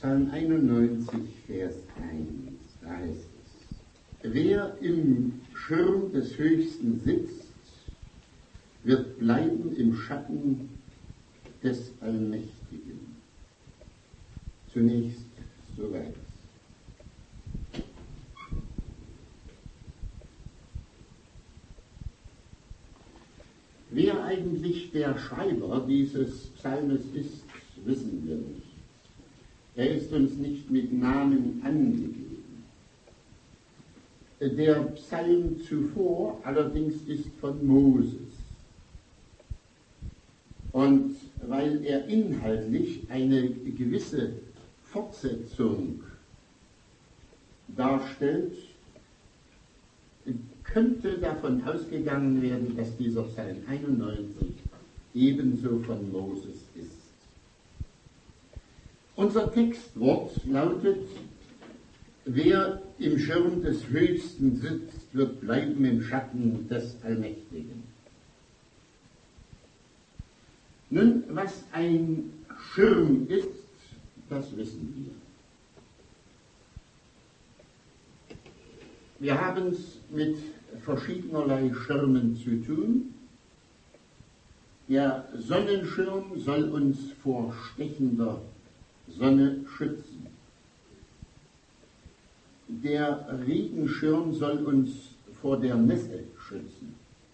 Psalm 91, Vers 1, da heißt es: Wer im Schirm des Höchsten sitzt, wird bleiben im Schatten des Allmächtigen. Zunächst soweit. Wer eigentlich der Schreiber dieses Psalmes ist, wissen wir nicht. Er ist uns nicht mit Namen angegeben. Der Psalm zuvor allerdings ist von Moses. Und weil er inhaltlich eine gewisse Fortsetzung darstellt, könnte davon ausgegangen werden, dass dieser Psalm 91 ebenso von Moses ist. Unser Textwort lautet: Wer im Schirm des Höchsten sitzt, wird bleiben im Schatten des Allmächtigen. Nun, was ein Schirm ist, das wissen wir. Wir haben es mit verschiedenerlei Schirmen zu tun. Der Sonnenschirm soll uns vor stechender Sonne schützen. Der Regenschirm soll uns vor der Nässe schützen.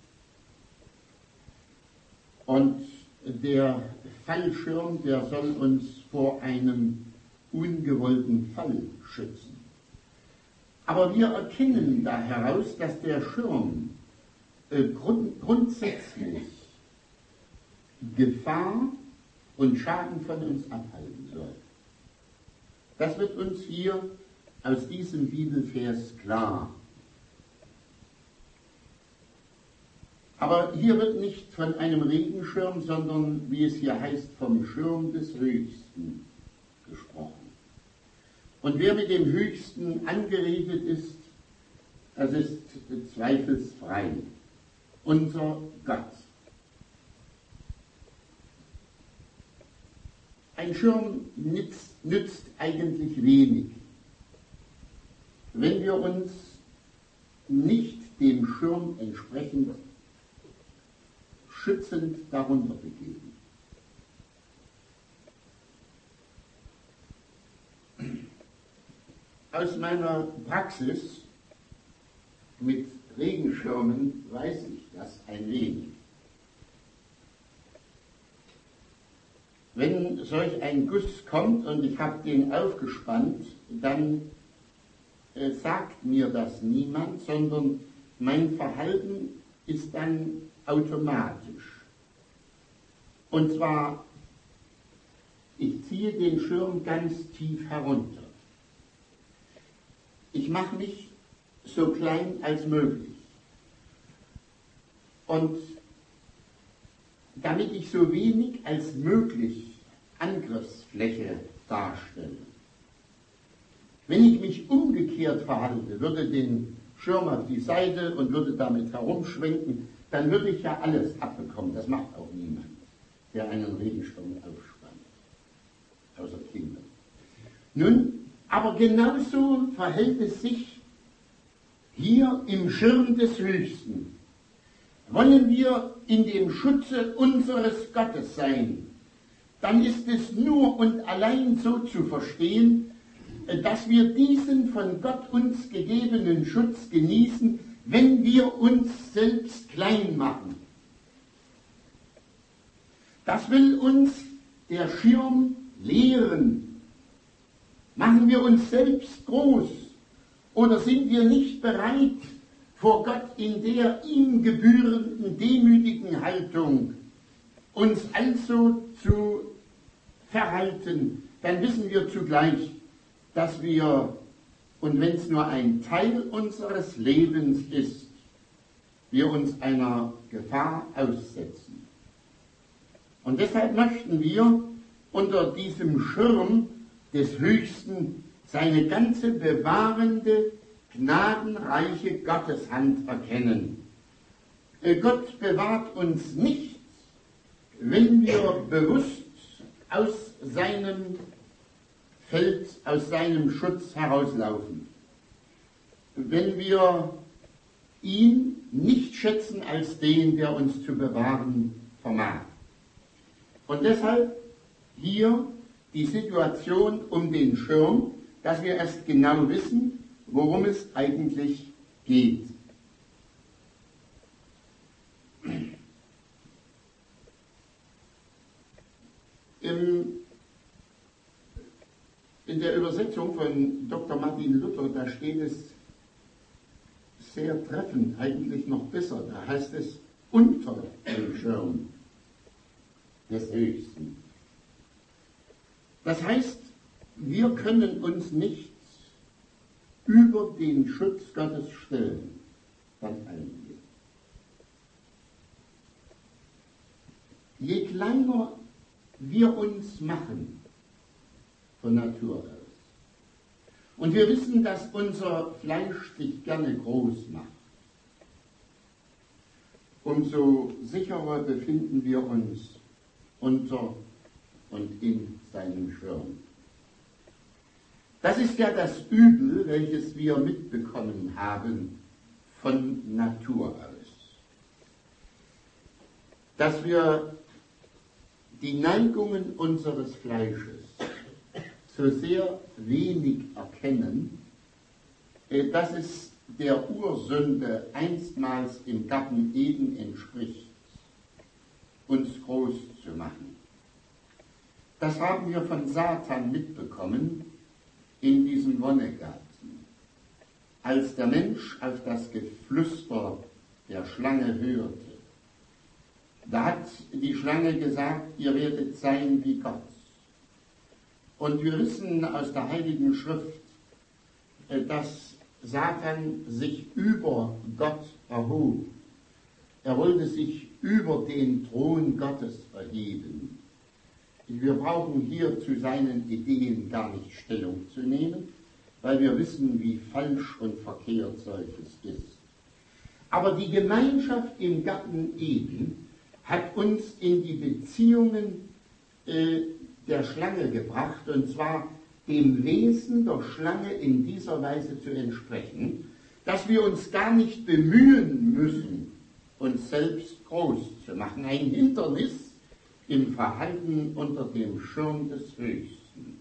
Und der Fallschirm, der soll uns vor einem ungewollten Fall schützen. Aber wir erkennen da heraus, dass der Schirm grundsätzlich Gefahr und Schaden von uns abhalten soll. Das wird uns hier aus diesem Bibelvers klar. Aber hier wird nicht von einem Regenschirm, sondern, wie es hier heißt, vom Schirm des Höchsten gesprochen. Und wer mit dem Höchsten angeredet ist, das ist zweifelsfrei unser Gott. Ein Schirm nützt eigentlich wenig, wenn wir uns nicht dem Schirm entsprechend schützend darunter begeben. Aus meiner Praxis mit Regenschirmen weiß ich das ein wenig. Wenn solch ein Guss kommt und ich habe den aufgespannt, dann sagt mir das niemand, sondern mein Verhalten ist dann automatisch. Und zwar, ich ziehe den Schirm ganz tief herunter. Ich mache mich so klein als möglich. Und damit ich so wenig als möglich Angriffsfläche darstelle. Wenn ich mich umgekehrt verhalte, würde den Schirm auf die Seite und würde damit herumschwenken, dann würde ich ja alles abbekommen. Das macht auch niemand, der einen Regenschirm aufspannt, außer Kinder. Nun, aber genauso verhält es sich hier im Schirm des Höchsten. Wollen wir in dem Schutze unseres Gottes sein, dann ist es nur und allein so zu verstehen, dass wir diesen von Gott uns gegebenen Schutz genießen, wenn wir uns selbst klein machen. Das will uns der Schirm lehren. Machen wir uns selbst groß oder sind wir nicht bereit, vor Gott in der ihm gebührenden demütigen Haltung uns also zu verhalten, dann wissen wir zugleich, dass wir, und wenn es nur ein Teil unseres Lebens ist, wir uns einer Gefahr aussetzen. Und deshalb möchten wir unter diesem Schirm des Höchsten seine ganze bewahrende, gnadenreiche Gotteshand erkennen. Gott bewahrt uns nicht, wenn wir bewusst aus seinem Feld aus seinem Schutz herauslaufen, wenn wir ihn nicht schätzen als den, der uns zu bewahren vermag. Und deshalb hier die Situation um den Schirm, dass wir erst genau wissen, worum es eigentlich geht. In der Übersetzung von Dr. Martin Luther, da steht es sehr treffend, eigentlich noch besser. Da heißt es unter dem Schirm des Höchsten. Das heißt, wir können uns nicht über den Schutz Gottes stellen. Ganz einige. Je kleiner wir uns machen von Natur aus, und wir wissen, dass unser Fleisch sich gerne groß macht, umso sicherer befinden wir uns unter und in seinem Schirm. Das ist ja das Übel, welches wir mitbekommen haben von Natur aus. Dass wir die Neigungen unseres Fleisches so sehr wenig erkennen, dass es der Ursünde einstmals im Garten Eden entspricht, uns groß zu machen. Das haben wir von Satan mitbekommen in diesem Wonnegarten. Als der Mensch auf das Geflüster der Schlange hörte, da hat die Schlange gesagt, ihr werdet sein wie Gott. Und wir wissen aus der Heiligen Schrift, dass Satan sich über Gott erhob. Er wollte sich über den Thron Gottes erheben. Wir brauchen hier zu seinen Ideen gar nicht Stellung zu nehmen, weil wir wissen, wie falsch und verkehrt solches ist. Aber die Gemeinschaft im Garten Eden hat uns in die Beziehungen der Schlange gebracht, und zwar dem Wesen der Schlange in dieser Weise zu entsprechen, dass wir uns gar nicht bemühen müssen, uns selbst groß zu machen. Ein Hindernis im Verhalten unter dem Schirm des Höchsten.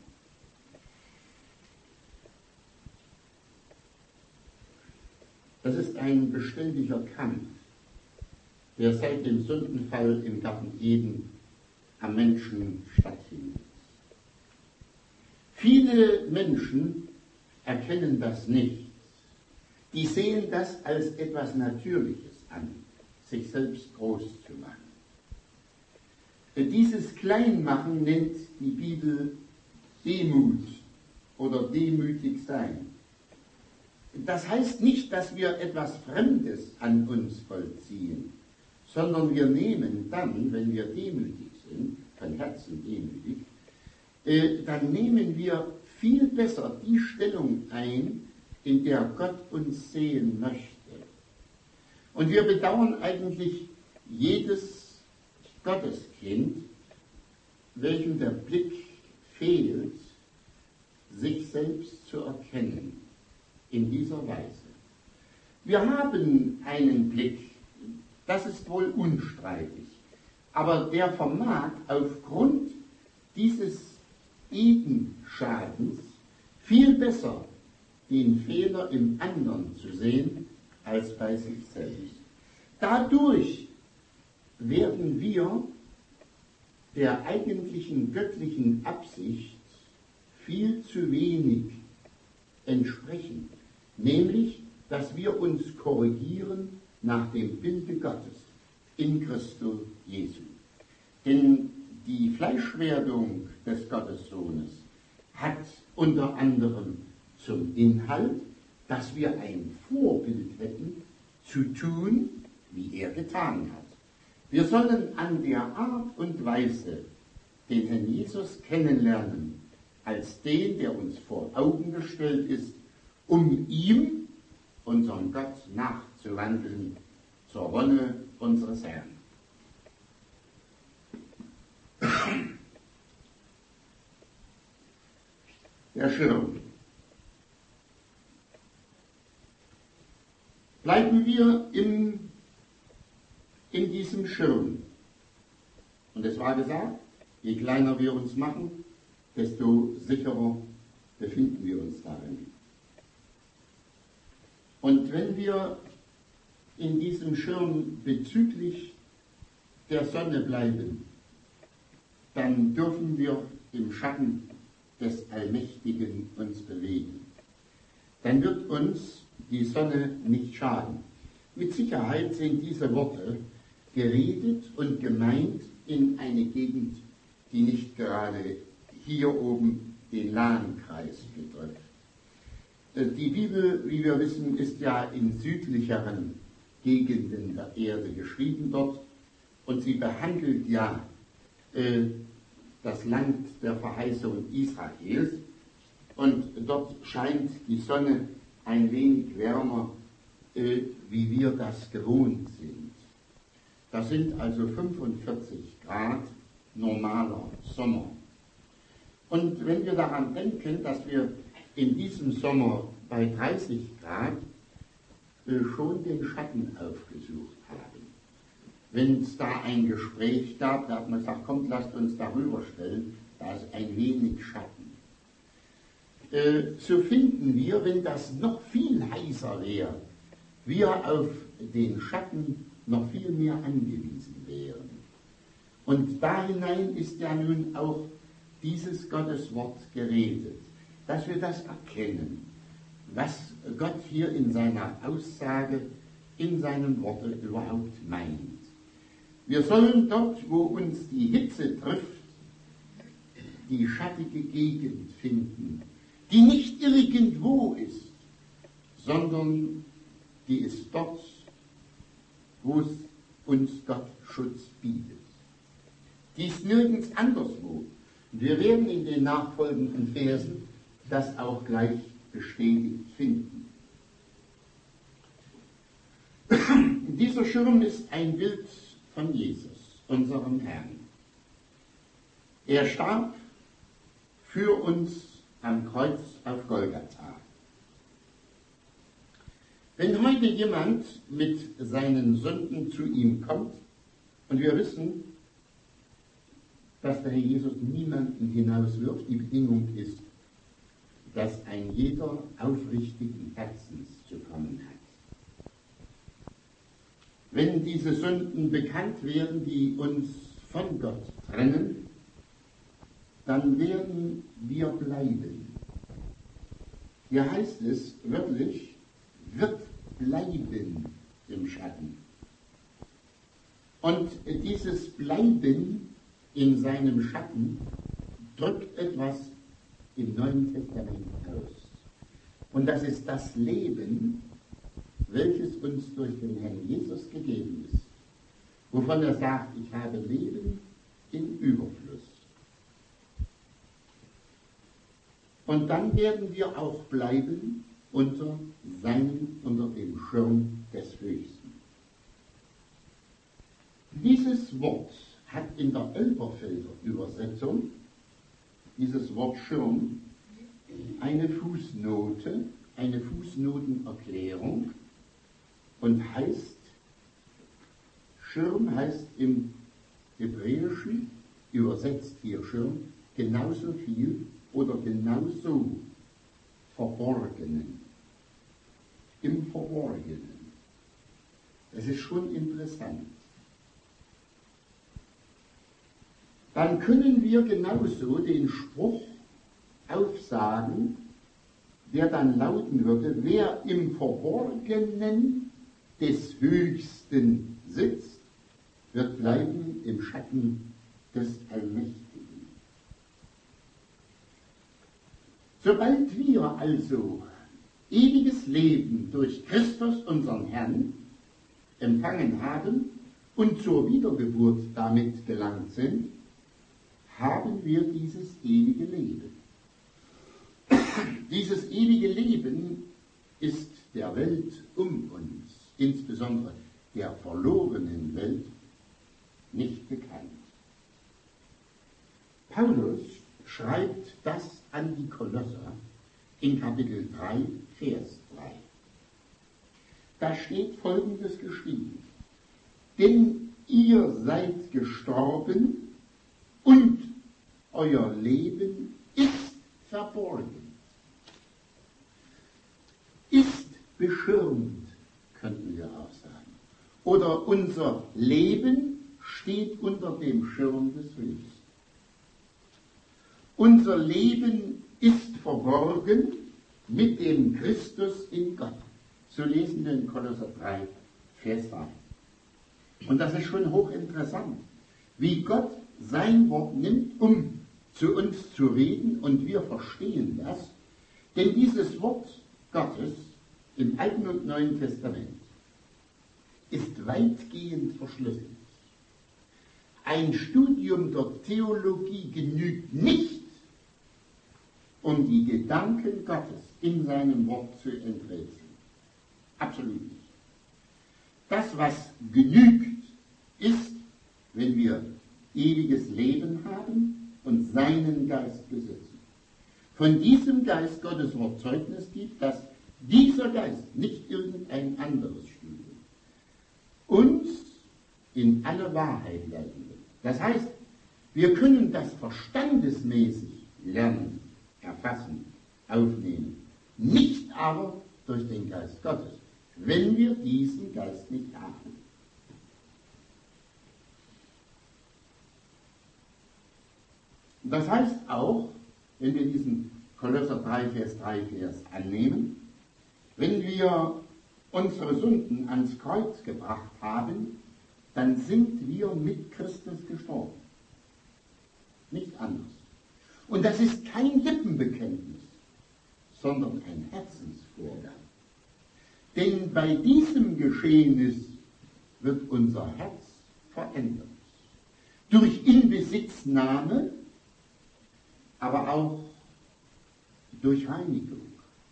Das ist ein beständiger Kampf, der seit dem Sündenfall im Garten Eden am Menschen stattfindet. Viele Menschen erkennen das nicht. Die sehen das als etwas Natürliches an, sich selbst groß zu machen. Dieses Kleinmachen nennt die Bibel Demut oder demütig sein. Das heißt nicht, dass wir etwas Fremdes an uns vollziehen, sondern wir nehmen dann, wenn wir demütig sind, von Herzen demütig, dann nehmen wir viel besser die Stellung ein, in der Gott uns sehen möchte. Und wir bedauern eigentlich jedes Gotteskind, welchem der Blick fehlt, sich selbst zu erkennen in dieser Weise. Wir haben einen Blick, das ist wohl unstreitig, aber der vermag aufgrund dieses Edenschadens viel besser den Fehler im anderen zu sehen als bei sich selbst. Dadurch werden wir der eigentlichen göttlichen Absicht viel zu wenig entsprechen, nämlich, dass wir uns korrigieren nach dem Bilde Gottes in Christus Jesu. Denn die Fleischwerdung des Gottessohnes hat unter anderem zum Inhalt, dass wir ein Vorbild hätten, zu tun, wie er getan hat. Wir sollen an der Art und Weise den Herrn Jesus kennenlernen, als den, der uns vor Augen gestellt ist, um ihm, unserem Gott, nachzuwandeln, zur Wonne unseres Herrn. der Schirm. Bleiben wir in diesem Schirm. Und es war gesagt, je kleiner wir uns machen, desto sicherer befinden wir uns darin. Und wenn wir in diesem Schirm bezüglich der Sonne bleiben, dann dürfen wir im Schatten des Allmächtigen uns bewegen. Dann wird uns die Sonne nicht schaden. Mit Sicherheit sind diese Worte geredet und gemeint in eine Gegend, die nicht gerade hier oben den Lahnkreis betrifft. Die Bibel, wie wir wissen, ist ja in südlicheren Gegenden der Erde geschrieben dort und sie behandelt ja das Land der Verheißung Israels und dort scheint die Sonne ein wenig wärmer, wie wir das gewohnt sind. Das sind also 45 Grad normaler Sommer. Und wenn wir daran denken, dass wir in diesem Sommer bei 30 Grad schon den Schatten aufgesucht haben. Wenn es da ein Gespräch gab, da hat man gesagt, kommt, lasst uns darüber stellen, da ist ein wenig Schatten. So finden wir, wenn das noch viel heißer wäre, wir auf den Schatten noch viel mehr angewiesen wären. Und da hinein ist ja nun auch dieses Gotteswort geredet, dass wir das erkennen, was Gott hier in seiner Aussage, in seinen Worten überhaupt meint. Wir sollen dort, wo uns die Hitze trifft, die schattige Gegend finden, die nicht irgendwo ist, sondern die ist dort, wo es uns Gott Schutz bietet. Die ist nirgends anderswo. Wir werden in den nachfolgenden Versen das auch gleich bestätigt finden. Dieser Schirm ist ein Bild von Jesus, unserem Herrn. Er starb für uns am Kreuz auf Golgatha. Wenn heute jemand mit seinen Sünden zu ihm kommt, und wir wissen, dass der Herr Jesus niemanden hinauswirft, die Bedingung ist, dass ein jeder aufrichtigen Herzens zu kommen hat. Wenn diese Sünden bekannt werden, die uns von Gott trennen, dann werden wir bleiben. Hier heißt es wörtlich, wird bleiben im Schatten. Und dieses Bleiben in seinem Schatten drückt etwas im Neuen Testament aus. Und das ist das Leben, welches uns durch den Herrn Jesus gegeben ist, wovon er sagt, ich habe Leben in Überfluss. Und dann werden wir auch bleiben unter dem Schirm des Höchsten. Dieses Wort hat in der Elberfelder Übersetzung, dieses Wort Schirm, eine Fußnote, eine Fußnotenerklärung und heißt, Schirm heißt im Hebräischen, übersetzt hier Schirm, genauso viel oder genauso Verborgenen. Im Verborgenen. Das ist schon interessant. Dann können wir genauso den Spruch aufsagen, der dann lauten würde, wer im Verborgenen des Höchsten sitzt, wird bleiben im Schatten des Allmächtigen. Sobald wir also ewiges Leben durch Christus, unseren Herrn, empfangen haben und zur Wiedergeburt damit gelangt sind, haben wir dieses ewige Leben. Dieses ewige Leben ist der Welt um uns, insbesondere der verlorenen Welt, nicht bekannt. Paulus schreibt das an die Kolosser in Kapitel 3, Vers 3. Da steht Folgendes geschrieben: Denn ihr seid gestorben und euer Leben ist verborgen, ist beschirmt, könnten wir auch sagen. Oder unser Leben steht unter dem Schirm des Höchsten. Unser Leben ist verborgen mit dem Christus in Gott. So lesen wir in Kolosser 3, Vers 3. Und das ist schon hochinteressant, wie Gott sein Wort nimmt, um zu uns zu reden, und wir verstehen das. Denn dieses Wort Gottes im Alten und Neuen Testament ist weitgehend verschlüsselt. Ein Studium der Theologie genügt nicht, um die Gedanken Gottes in seinem Wort zu enträtseln. Absolut nicht. Das, was genügt, ist, wenn wir ewiges Leben haben und seinen Geist besitzen. Von diesem Geist Gottes Wort Zeugnis gibt, dass dieser Geist, nicht irgendein anderes Studium, uns in alle Wahrheit leiten wird. Das heißt, wir können das verstandesmäßig lernen, erfassen, aufnehmen, nicht aber durch den Geist Gottes, wenn wir diesen Geist nicht haben. Das heißt auch, wenn wir diesen Kolosser 3, Vers 3 Vers annehmen, wenn wir unsere Sünden ans Kreuz gebracht haben, dann sind wir mit Christus gestorben. Nicht anders. Und das ist kein Lippenbekenntnis, sondern ein Herzensvorgang. Denn bei diesem Geschehnis wird unser Herz verändert. Durch Inbesitznahme, aber auch durch Reinigung.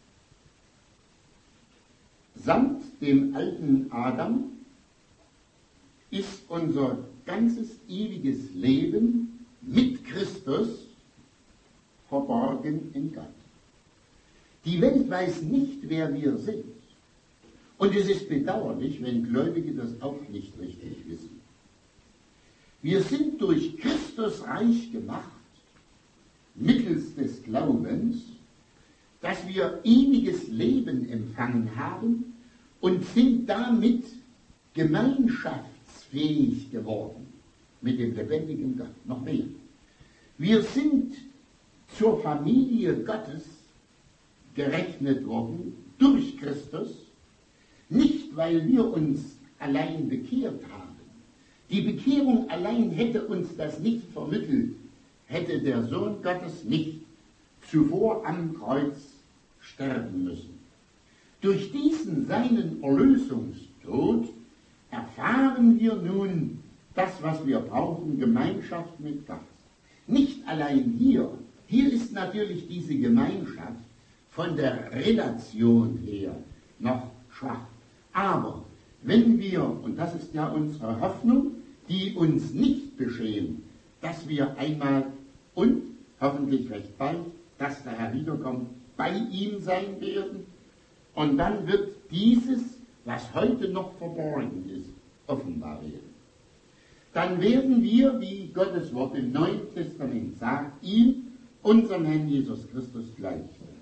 Samt dem alten Adam ist unser ganzes ewiges Leben mit Christus verborgen in Gott. Die Welt weiß nicht, wer wir sind. Und es ist bedauerlich, wenn Gläubige das auch nicht richtig wissen. Wir sind durch Christus reich gemacht, mittels des Glaubens, dass wir ewiges Leben empfangen haben und sind damit gemeinschaftsfähig geworden mit dem lebendigen Gott. Noch mehr. Wir sind zur Familie Gottes gerechnet worden durch Christus, nicht weil wir uns allein bekehrt haben. Die Bekehrung allein hätte uns das nicht vermittelt, hätte der Sohn Gottes nicht zuvor am Kreuz sterben müssen. Durch diesen seinen Erlösungstod erfahren wir nun das, was wir brauchen, Gemeinschaft mit Gott. Nicht allein hier. Hier ist natürlich diese Gemeinschaft von der Relation her noch schwach. Aber wenn wir, und das ist ja unsere Hoffnung, die uns nicht beschehen, dass wir einmal und hoffentlich recht bald, dass der Herr wiederkommt, bei ihm sein werden, und dann wird dieses, was heute noch verborgen ist, offenbar werden. Dann werden wir, wie Gottes Wort im Neuen Testament sagt, ihm, unserem Herrn Jesus Christus, gleich sein.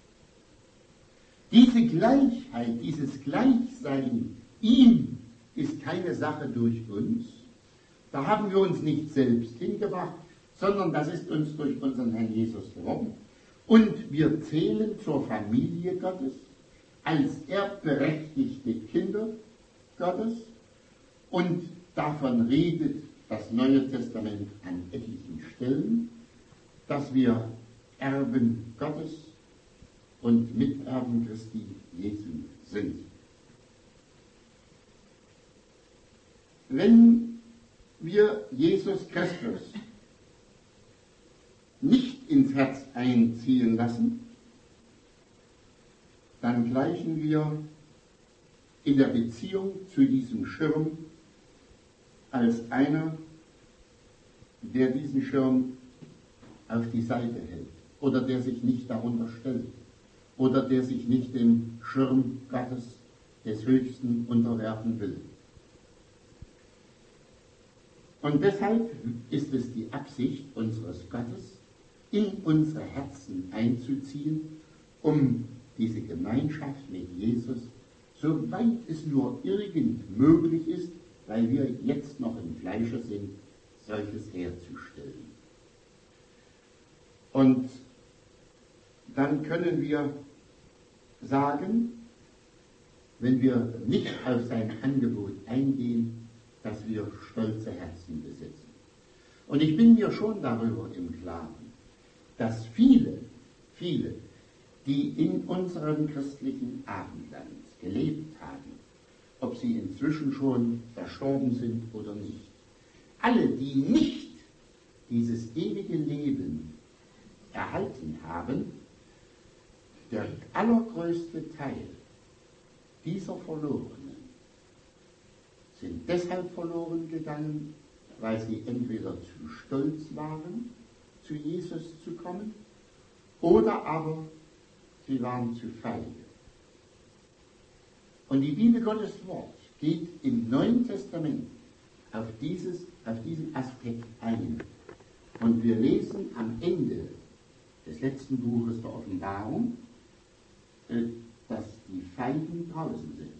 Diese Gleichheit, dieses Gleichsein ihm ist keine Sache durch uns. Da haben wir uns nicht selbst hingebracht, sondern das ist uns durch unseren Herrn Jesus geworden. Und wir zählen zur Familie Gottes als erbberechtigte Kinder Gottes. Und davon redet das Neue Testament an etlichen Stellen, dass wir Erben Gottes und Miterben Christi Jesu sind. Wenn wir Jesus Christus nicht ins Herz einziehen lassen, dann gleichen wir in der Beziehung zu diesem Schirm als einer, der diesen Schirm auf die Seite hält. oder der sich nicht darunter stellt oder der sich nicht dem Schirm Gottes des Höchsten unterwerfen will. Und deshalb ist es die Absicht unseres Gottes, in unsere Herzen einzuziehen, um diese Gemeinschaft mit Jesus, soweit es nur irgend möglich ist, weil wir jetzt noch im Fleische sind, solches herzustellen. Und dann können wir sagen, wenn wir nicht auf sein Angebot eingehen, dass wir stolze Herzen besitzen. Und ich bin mir schon darüber im Klaren, dass viele, die in unserem christlichen Abendland gelebt haben, ob sie inzwischen schon verstorben sind oder nicht, alle, die nicht dieses ewige Leben erhalten haben, der allergrößte Teil dieser Verlorenen sind deshalb verloren gegangen, weil sie entweder zu stolz waren, zu Jesus zu kommen, oder aber sie waren zu feige. Und die Bibel Gottes Wort geht im Neuen Testament auf diesen Aspekt ein. Und wir lesen am Ende des letzten Buches der Offenbarung, dass die Feigen draußen sind.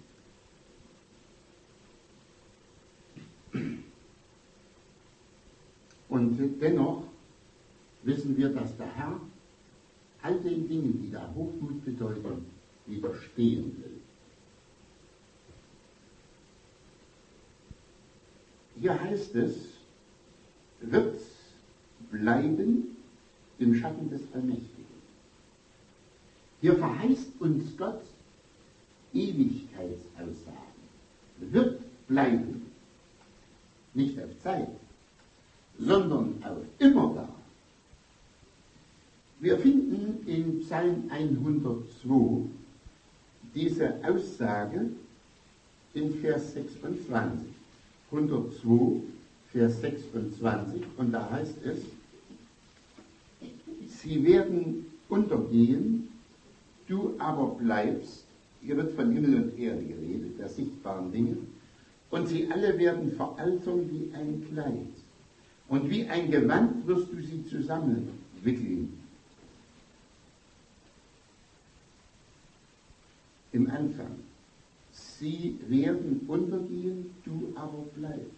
Und dennoch wissen wir, dass der Herr all den Dingen, die da Hochmut bedeuten, widerstehen will. Hier heißt es, wird bleiben im Schatten des Allmächtigen. Hier verheißt uns Gott Ewigkeitsaussagen. Wird bleiben. Nicht auf Zeit, sondern auf immerdar. Wir finden in Psalm 102 diese Aussage in Vers 26. 102, Vers 26, und da heißt es, sie werden untergehen, du aber bleibst. Hier wird von Himmel und Erde geredet, der sichtbaren Dinge, und sie alle werden veraltern wie ein Kleid. Und wie ein Gewand wirst du sie zusammenwickeln. Im Anfang. Sie werden untergehen, du aber bleibst.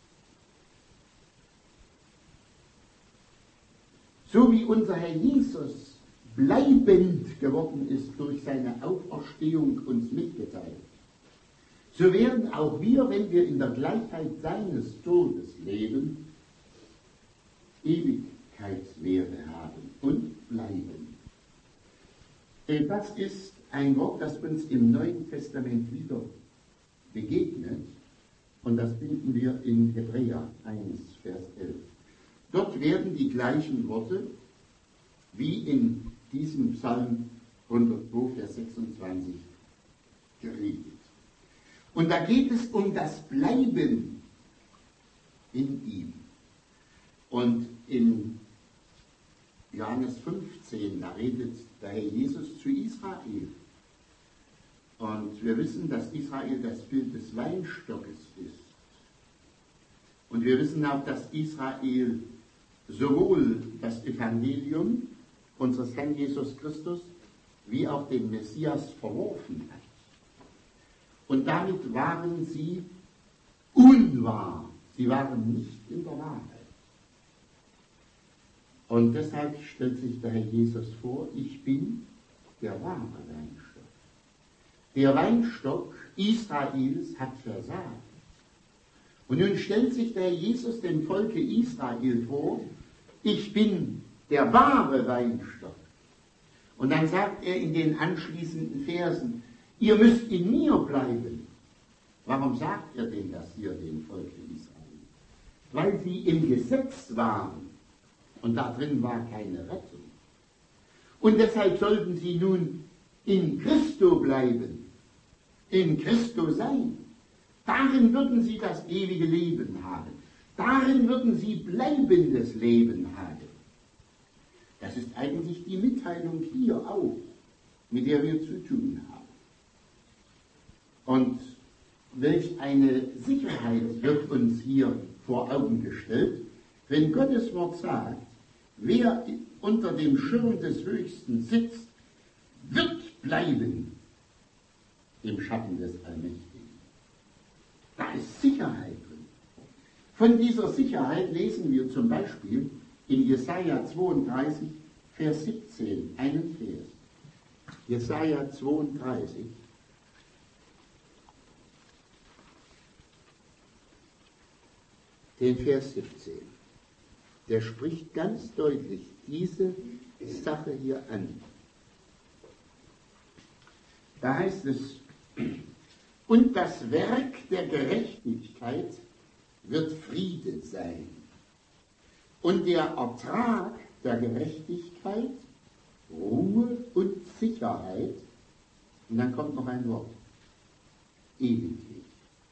So wie unser Herr Jesus bleibend geworden ist durch seine Auferstehung uns mitgeteilt, so werden auch wir, wenn wir in der Gleichheit seines Todes leben, Ewigkeitswerte haben und bleiben. Das ist ein Wort, das uns im Neuen Testament wieder begegnet, und das finden wir in Hebräer 1, Vers 11. Dort werden die gleichen Worte wie in diesem Psalm 102, Vers 26 geredet. Und da geht es um das Bleiben in ihm. Und in Johannes 15, da redet der Herr Jesus zu Israel. Und wir wissen, dass Israel das Bild des Weinstockes ist. Und wir wissen auch, dass Israel sowohl das Evangelium unseres Herrn Jesus Christus wie auch den Messias verworfen hat. Und damit waren sie unwahr. Sie waren nicht in der Wahrheit. Und deshalb stellt sich der Herr Jesus vor, ich bin der wahre Weinstock. Der Weinstock Israels hat versagt. Und nun stellt sich der Herr Jesus dem Volke Israel vor, ich bin der wahre Weinstock. Und dann sagt er in den anschließenden Versen, ihr müsst in mir bleiben. Warum sagt er denn das hier dem Volke Israel? Weil sie im Gesetz waren. Und da drin war keine Rettung. Und deshalb sollten sie nun in Christo bleiben, in Christo sein. Darin würden sie das ewige Leben haben. Darin würden sie bleibendes Leben haben. Das ist eigentlich die Mitteilung hier auch, mit der wir zu tun haben. Und welch eine Sicherheit wird uns hier vor Augen gestellt, wenn Gottes Wort sagt, wer unter dem Schirm des Höchsten sitzt, wird bleiben im Schatten des Allmächtigen. Da ist Sicherheit drin. Von dieser Sicherheit lesen wir zum Beispiel in Jesaja 32, Vers 17, einen Vers. Jesaja 32, den Vers 17. Der spricht ganz deutlich diese Sache hier an. Da heißt es, und das Werk der Gerechtigkeit wird Friede sein. Und der Ertrag der Gerechtigkeit, Ruhe und Sicherheit, und dann kommt noch ein Wort, ewiglich.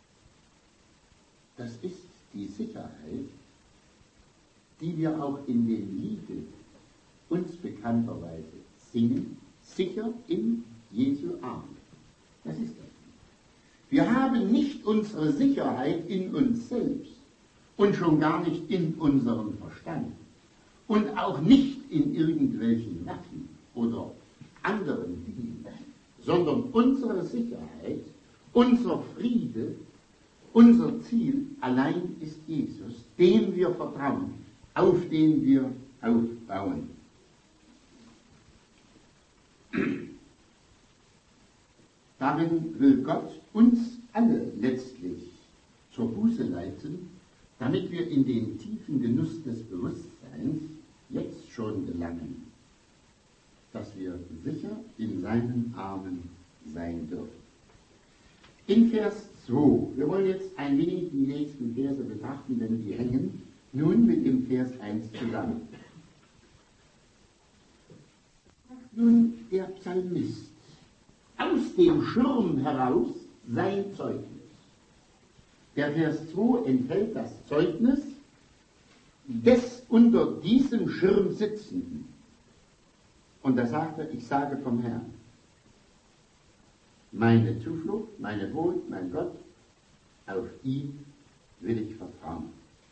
Das ist die Sicherheit, die wir auch in den Liedern uns bekannterweise singen, sicher in Jesu Arm. Das ist das. Wir haben nicht unsere Sicherheit in uns selbst und schon gar nicht in unserem Verstand und auch nicht in irgendwelchen Waffen oder anderen Dingen, sondern unsere Sicherheit, unser Friede, unser Ziel allein ist Jesus, dem wir vertrauen, auf den wir aufbauen. Darin will Gott uns alle letztlich zur Buße leiten, damit wir in den tiefen Genuss des Bewusstseins jetzt schon gelangen, dass wir sicher in seinen Armen sein dürfen. In Vers 2, wir wollen jetzt ein wenig die nächsten Verse betrachten, denn die hängen nun mit dem Vers 1 zusammen. Nun der Psalmist aus dem Schirm heraus sein Zeugnis. Der Vers 2 enthält das Zeugnis des unter diesem Schirm Sitzenden. Und da sagt er, ich sage vom Herrn, meine Zuflucht, meine Wohl, mein Gott, auf ihn will ich vertrauen.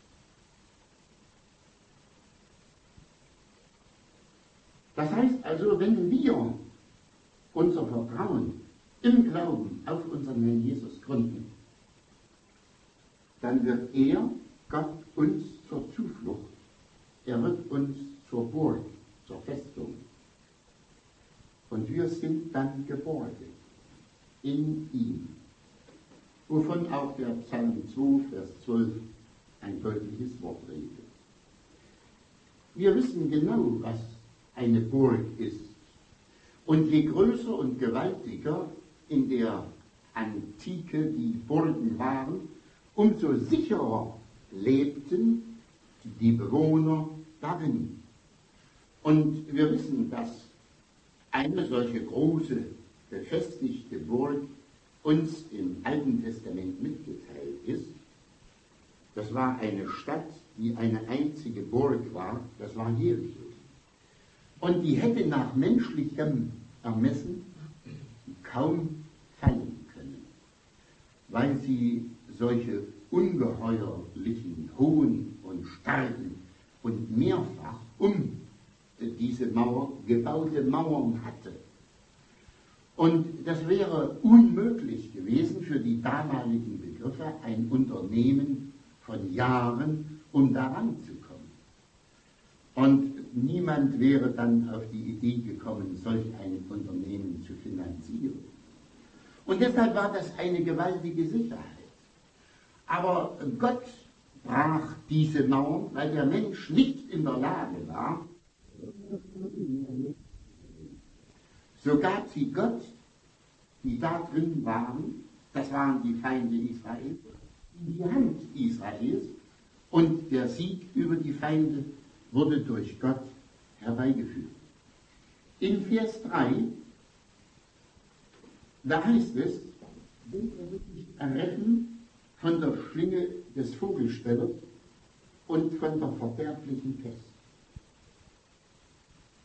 Das heißt also, wenn wir unser Vertrauen im Glauben auf unseren Herrn Jesus gründen, dann wird er, Gott, uns zur Zuflucht. Er wird uns zur Burg, zur Festung. Und wir sind dann geborgen in ihm. Wovon auch der Psalm 2, Vers 12 ein deutliches Wort redet. Wir wissen genau, was eine Burg ist. Und je größer und gewaltiger in der Antike die Burgen waren, umso sicherer lebten die Bewohner darin. Und wir wissen, dass eine solche große, befestigte Burg uns im Alten Testament mitgeteilt ist. Das war eine Stadt, die eine einzige Burg war, das war Jericho. Und die hätte nach menschlichem Ermessen kaum fallen können, weil sie solche ungeheuerlichen, hohen und starken und mehrfach um diese Mauer gebaute Mauern hatte. Und das wäre unmöglich gewesen für die damaligen Begriffe, ein Unternehmen von Jahren, um daran zu kommen. Und niemand wäre dann auf die Idee gekommen, solch ein Unternehmen zu finanzieren. Und deshalb war das eine gewaltige Sicherheit. Aber Gott brach diese Mauern, weil der Mensch nicht in der Lage war. So gab sie Gott, die da drin waren, das waren die Feinde Israels, in die Hand Israels, und der Sieg über die Feinde wurde durch Gott herbeigeführt. In Vers 3, da heißt es, er wird dich erretten von der Schlinge des Vogelstellers und von der verderblichen Pest.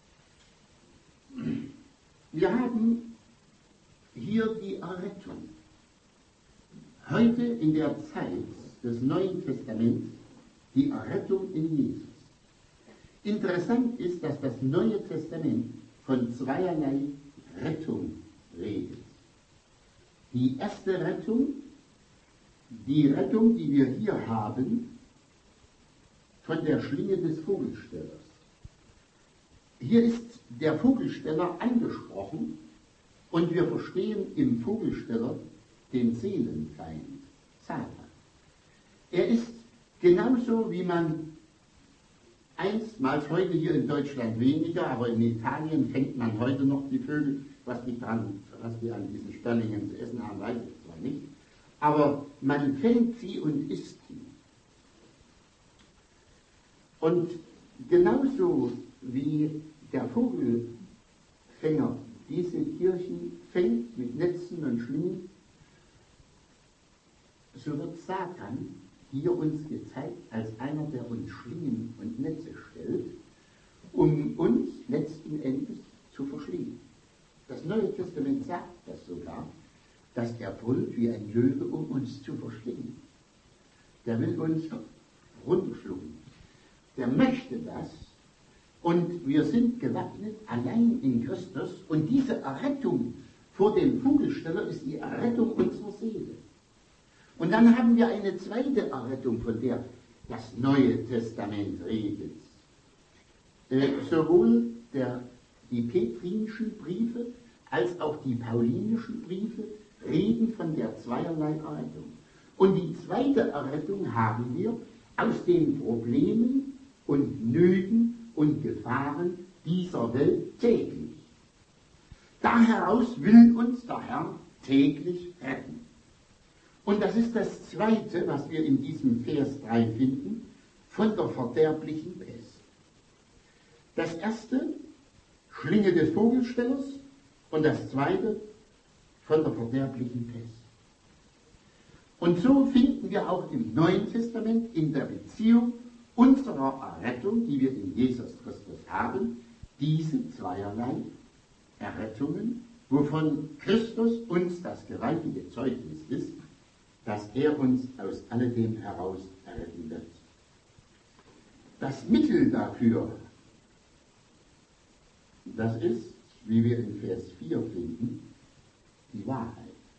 Wir haben hier die Errettung. Heute in der Zeit des Neuen Testaments die Errettung in Jesus. Interessant ist, dass das Neue Testament von zweierlei Rettung redet. Die erste Rettung, die Rettung, die wir hier haben, von der Schlinge des Vogelstellers. Hier ist der Vogelsteller angesprochen und wir verstehen im Vogelsteller den Seelenfeind, Satan. Er ist genauso, wie man einstmals, heute hier in Deutschland weniger, aber in Italien fängt man heute noch die Vögel, was die an diesen Sperlingen zu essen haben, weiß ich zwar nicht, aber man fängt sie und isst sie. Und genauso wie der Vogelfänger diese Tierchen fängt mit Netzen und Schlingen, so wird Satan hier uns gezeigt als einer, der uns Schlingen und Netze stellt, um uns letzten Endes zu verschlingen. Das Neue Testament sagt das sogar, dass er brüllt wie ein Löwe, um uns zu verschlingen. Der will uns runterschlucken. Der möchte das. Und wir sind gewappnet allein in Christus. Und diese Errettung vor dem Vogelsteller ist die Errettung unserer Seele. Und dann haben wir eine zweite Errettung, von der das Neue Testament redet. Sowohl die petrinischen Briefe als auch die paulinischen Briefe reden von der zweierlei Errettung. Und die zweite Errettung haben wir aus den Problemen und Nöten und Gefahren dieser Welt täglich. Da heraus will uns der Herr täglich retten. Und das ist das Zweite, was wir in diesem Vers 3 finden, von der verderblichen Pest. Das erste, Schlinge des Vogelstellers, und das zweite, von der verderblichen Pest. Und so finden wir auch im Neuen Testament in der Beziehung unserer Errettung, die wir in Jesus Christus haben, diese zweierlei Errettungen, wovon Christus uns das gewaltige Zeugnis ist, dass er uns aus alledem heraus erretten wird. Das Mittel dafür, das ist, wie wir in Vers 4 finden, die Wahrheit.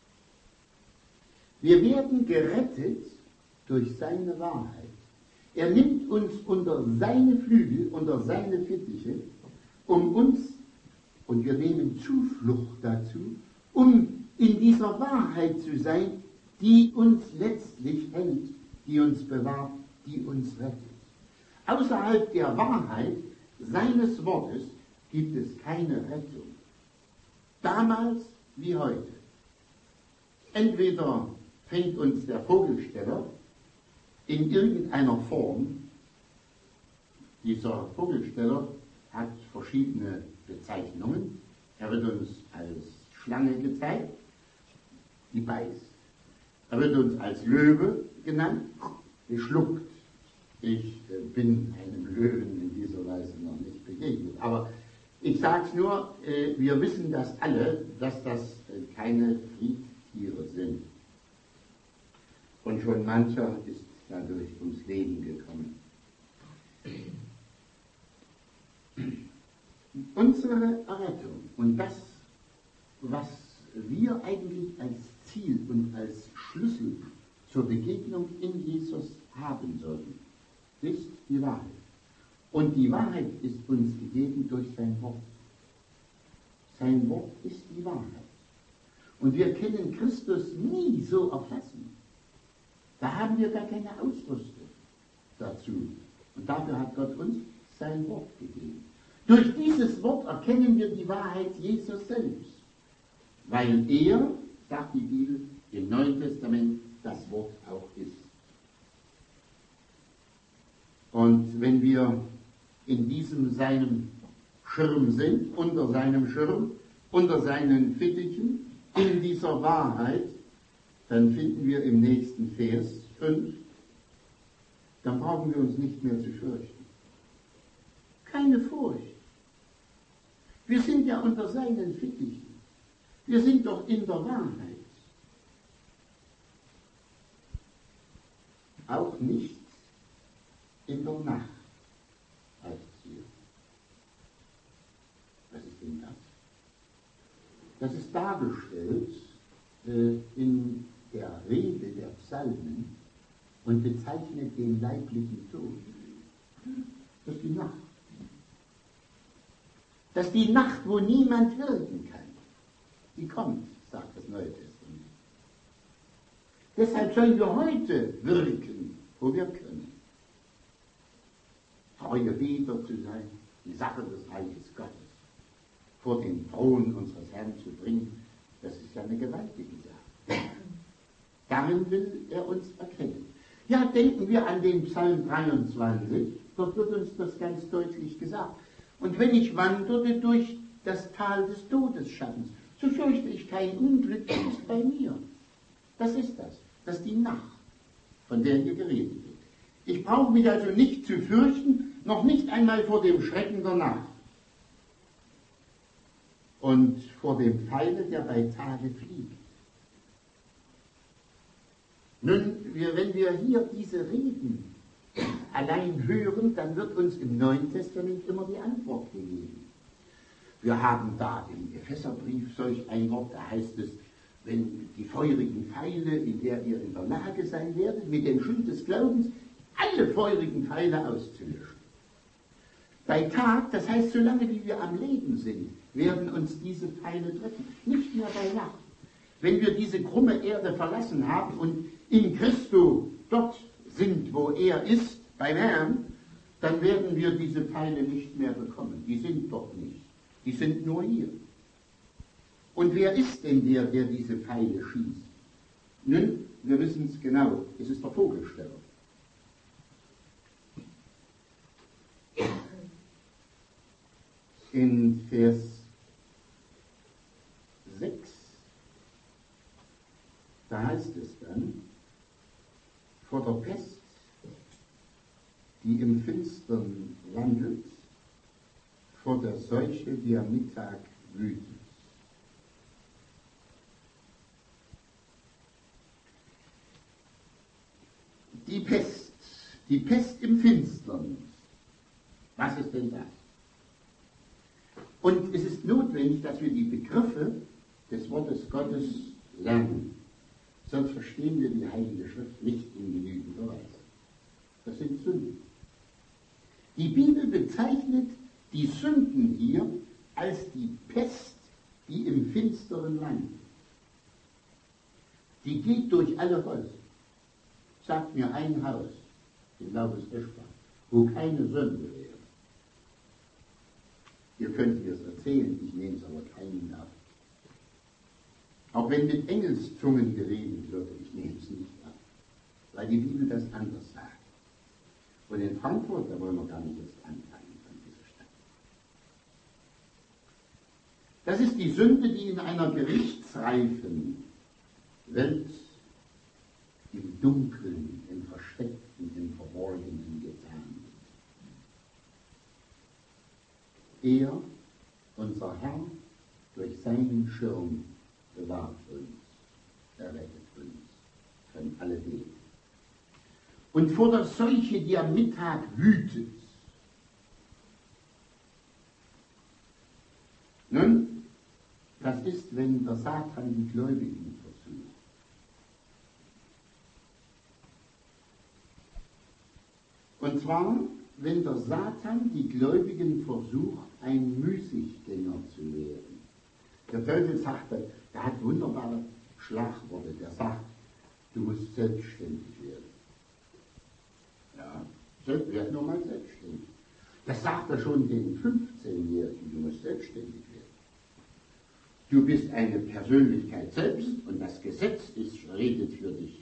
Wir werden gerettet durch seine Wahrheit. Er nimmt uns unter seine Flügel, unter seine Fittiche, um uns, und wir nehmen Zuflucht dazu, um in dieser Wahrheit zu sein, die uns letztlich hält, die uns bewahrt, die uns rettet. Außerhalb der Wahrheit seines Wortes gibt es keine Rettung. Damals wie heute. Entweder fängt uns der Vogelsteller in irgendeiner Form. Dieser Vogelsteller hat verschiedene Bezeichnungen. Er wird uns als Schlange gezeigt, die beißt. Er wird uns als Löwe genannt, die schluckt. Ich bin einem Löwen in dieser Weise noch nicht begegnet. Aber ich sage es nur, wir wissen das alle, dass das keine Friedtiere sind. Und schon mancher ist dadurch ums Leben gekommen. Unsere Errettung und das, was wir eigentlich als Ziel und als Schlüssel zur Begegnung in Jesus haben sollten, ist die Wahrheit. Und die Wahrheit ist uns gegeben durch sein Wort. Sein Wort ist die Wahrheit. Und wir können Christus nie so erfassen. Da haben wir gar keine Ausrüstung dazu. Und dafür hat Gott uns sein Wort gegeben. Durch dieses Wort erkennen wir die Wahrheit Jesus selbst. Weil er, sagt die Bibel im Neuen Testament, das Wort auch ist. Und wenn wir in diesem seinem Schirm sind, unter seinem Schirm, unter seinen Fittichen, in dieser Wahrheit, dann finden wir im nächsten Vers 5, dann brauchen wir uns nicht mehr zu fürchten. Keine Furcht. Wir sind ja unter seinen Fittichen. Wir sind doch in der Wahrheit. Auch nicht in der Nacht, heißt es hier. Was ist denn das? Das ist dargestellt in der Rede der Psalmen und bezeichnet den leiblichen Tod. Das ist die Nacht. Das ist die Nacht, wo niemand wirken kann. Die kommt, sagt das Neue Testament. Deshalb sollen wir heute wirken, wo wir können. Treue Beter zu sein, die Sache des Reiches Gottes vor den Thron unseres Herrn zu bringen, das ist ja eine gewaltige Sache. Darin will er uns erkennen. Ja, denken wir an den Psalm 23, dort wird uns das ganz deutlich gesagt. Und wenn ich wanderte durch das Tal des Todesschattens, so fürchte ich kein Unglück, das ist bei mir. Das ist das. Das ist die Nacht, von der hier geredet wird. Ich brauche mich also nicht zu fürchten, noch nicht einmal vor dem Schrecken der Nacht. Und vor dem Pfeile, der bei Tage fliegt. Nun, wenn wir hier diese Reden allein hören, dann wird uns im Neuen Testament immer die Antwort gegeben. Wir haben da im Epheserbrief solch ein Wort, da heißt es, wenn die feurigen Pfeile, in der ihr in der Lage sein werdet, mit dem Schild des Glaubens alle feurigen Pfeile auszulöschen. Bei Tag, das heißt, solange wie wir am Leben sind, werden uns diese Pfeile treffen. Nicht mehr bei Nacht. Wenn wir diese krumme Erde verlassen haben und in Christo dort sind, wo er ist, beim Herrn, dann werden wir diese Pfeile nicht mehr bekommen. Die sind dort nicht. Die sind nur hier. Und wer ist denn der diese Pfeile schießt? Nun, wir wissen es genau. Es ist der Vogelsteller. In Vers 6, da heißt es dann, vor der Pest, die im Finstern wandelt, vor der Seuche, die am Mittag wütet. Die Pest im Finstern. Was ist denn das? Und es ist notwendig, dass wir die Begriffe des Wortes Gottes lernen. Sonst verstehen wir die Heilige Schrift nicht in genügender Weise. Das sind Sünden. Die Bibel bezeichnet die Sünden hier als die Pest, die im finsteren Land. Die geht durch alle Häuser. Sagt mir ein Haus, in Laubes-Eschbach, wo keine Sünde wäre. Ihr könnt mir es erzählen, ich nehme es aber keinen ab. Auch wenn mit Engelszungen geredet wird, ich nehme es nicht ab. Weil die Bibel das anders sagt. Und in Frankfurt, da wollen wir gar nicht erst anfangen von dieser Stadt. Das ist die Sünde, die in einer gerichtsreifen Welt im Dunkeln, im Versteckten, im Verborgenen getan wird. Er, unser Herr, durch seinen Schirm bewahrt uns, errettet uns von alledem. Und vor der Seuche, die am Mittag wütet. Nun, das ist, wenn der Satan die Gläubigen versucht. Und zwar, wenn der Satan die Gläubigen versucht, ein Müßiggänger zu werden. Der Teufel sagt, der hat wunderbare Schlagworte. Der sagt, du musst selbstständig werden. Ja, werd nur mal selbstständig. Das sagt er schon den 15-Jährigen, du musst selbstständig werden. Du bist eine Persönlichkeit selbst und das Gesetz redet für dich.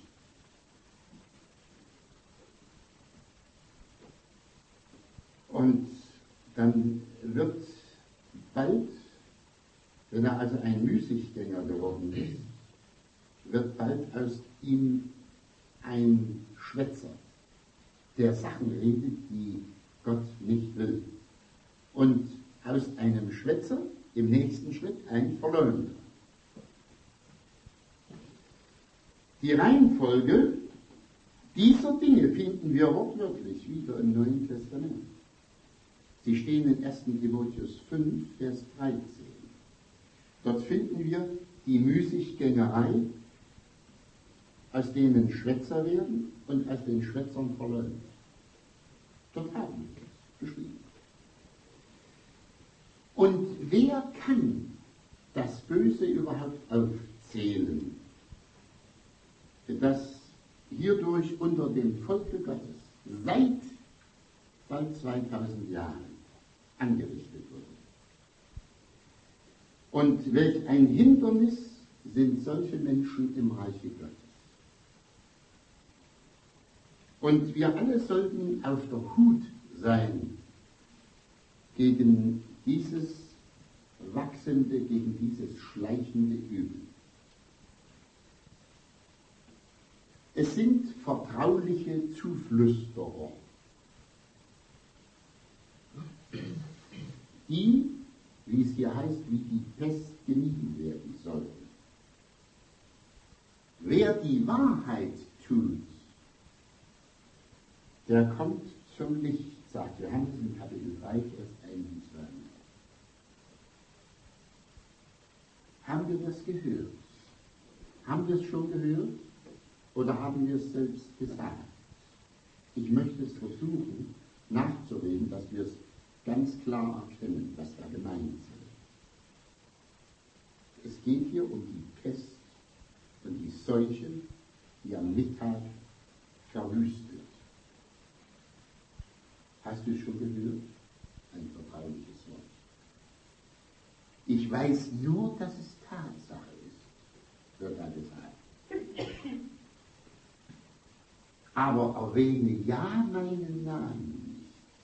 Und dann wird bald, wenn er also ein Müßiggänger geworden ist, wird bald aus ihm ein Schwätzer, der Sachen redet, die Gott nicht will. Und aus einem Schwätzer im nächsten Schritt ein Verleumder. Die Reihenfolge dieser Dinge finden wir wortwörtlich wieder im Neuen Testament. Sie stehen in 1. Timotheus 5, Vers 13. Dort finden wir die Müßiggängerei, aus denen Schwätzer werden und aus den Schwätzern Verleumder. Dort haben wir es beschrieben. Und wer kann das Böse überhaupt aufzählen, das hierdurch unter dem Volke Gottes seit bald 2000 Jahren angerichtet wurde? Und welch ein Hindernis sind solche Menschen im Reiche Gottes. Und wir alle sollten auf der Hut sein gegen dieses wachsende, gegen dieses schleichende Übel. Es sind vertrauliche Zuflüsterer, die, wie es hier heißt, wie die Pest gemieden werden sollen. Wer die Wahrheit tut, der kommt zum Licht, sagt Johannes in Kapitel 3, Vers 21. Haben wir das gehört? Haben wir es schon gehört? Oder haben wir es selbst gesagt? Ich möchte es versuchen nachzureden, dass wir es ganz klar erkennen, was da gemeint ist. Es geht hier um die Pest und die Seuche, die am Mittag verwüstet. Hast du es schon gehört? Ein vertrauliches Wort. Ich weiß nur, dass es Tatsache ist, wird da gesagt. Aber erwähne ja meinen Namen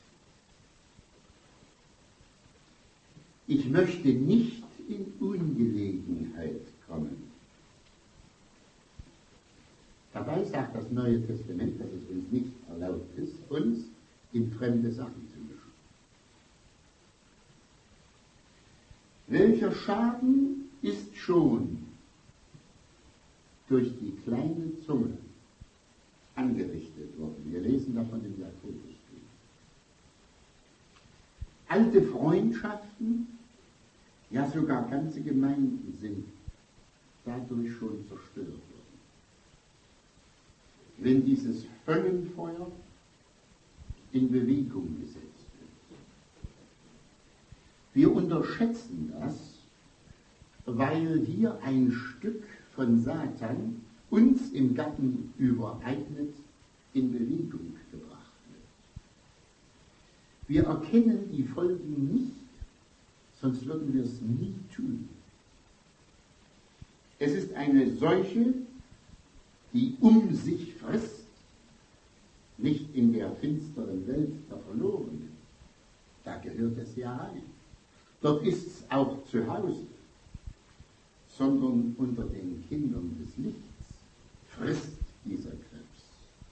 nicht. Ich möchte nicht in Ungelegenheit kommen. Dabei sagt das Neue Testament, dass es uns nicht erlaubt ist, uns in fremde Sachen zu mischen. Welcher Schaden ist schon durch die kleine Zunge angerichtet worden? Wir lesen davon im Jakobusbrief. Alte Freundschaften, ja sogar ganze Gemeinden sind dadurch schon zerstört worden. Wenn dieses Höllenfeuer in Bewegung gesetzt wird. Wir unterschätzen das, weil hier ein Stück von Satan uns im Garten übereignet in Bewegung gebracht wird. Wir erkennen die Folgen nicht, sonst würden wir es nie tun. Es ist eine Seuche, die um sich frisst, nicht in der finsteren Welt der Verlorenen. Da gehört es ja rein. Dort ist es auch zu Hause, sondern unter den Kindern des Lichts frisst dieser Krebs.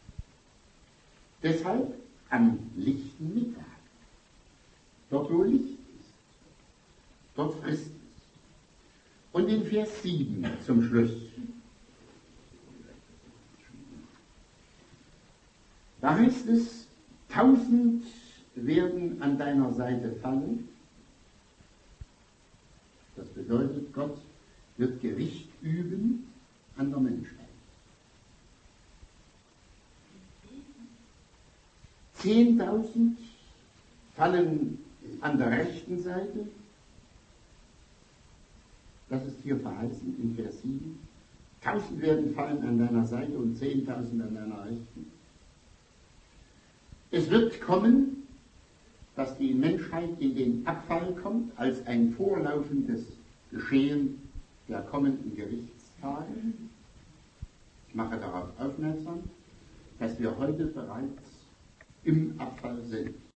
Deshalb am lichten Mittag, dort wo Licht ist, dort frisst es. Und in Vers 7 zum Schluss. Da heißt es, 1000 werden an deiner Seite fallen. Das bedeutet, Gott wird Gericht üben an der Menschheit. 10.000 fallen an der rechten Seite. Das ist hier verheißen in Vers 7. 1000 werden fallen an deiner Seite und 10.000 an deiner rechten. Es wird kommen, dass die Menschheit in den Abfall kommt, als ein vorlaufendes Geschehen der kommenden Gerichtstage. Ich mache darauf aufmerksam, dass wir heute bereits im Abfall sind.